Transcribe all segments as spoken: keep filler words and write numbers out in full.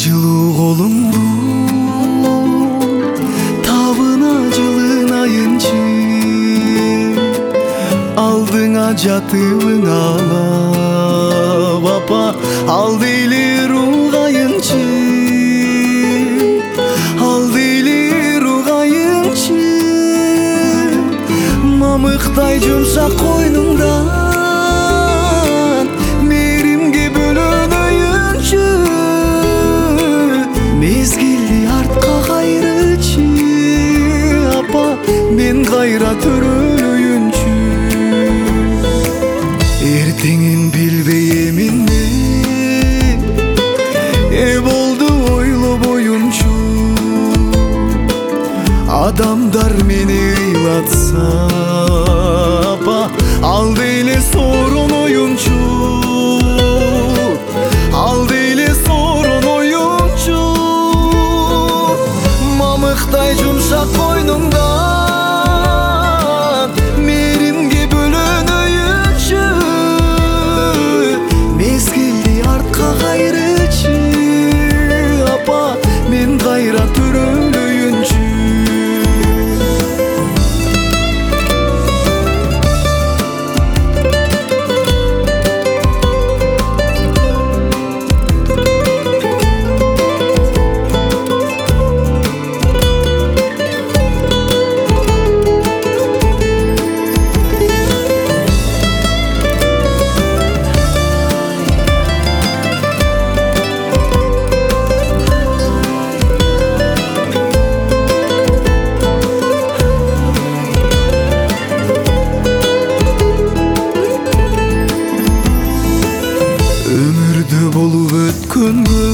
жылуу колуңду табына жылынайынчы, алдыңа жатыбың алап апа алды эле ругайынчы, алды эле ругайынчы, мамыктай жумшак койнуңдан мээримге бөлөнөйүнчү, мезгилди артка кайрычы апа мен кайра төрөлөйүнчү. Эртеңин билбей эмине э болду ойлобоюнчу, адамдар мени ыйлатса апа алды эле соороноюнчу, алды эле соороноюнчу, мамыктай жумшак койнуңдан мээримге бөлөнөйүнчү, мезгилди артка кайрычы апа мен кайра төрөлөйүнчү. Өмүрдө болуп өткөнгө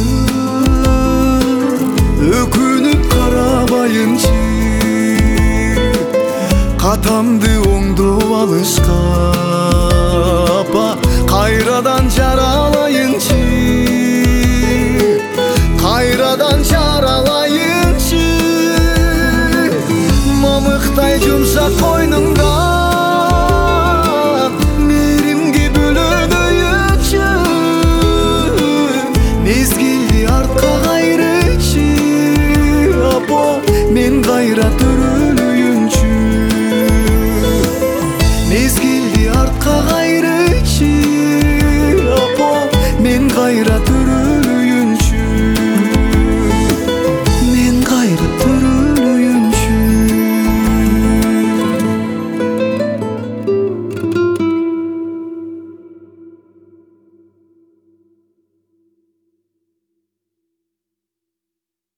өкүнүп карабайынчы, катамды оңдоп алышкан апа кайрадан жаралайынчы, кайрадан жаралайынчы, мамыктай жумшак койнуңдан мээримге бөлөнөйүнчү, мезгилди артка кайрычы апа мен кайра төрөлөйүнчү, мезгилди артка кайрычы апа мен кайра төрөлөйүнчү.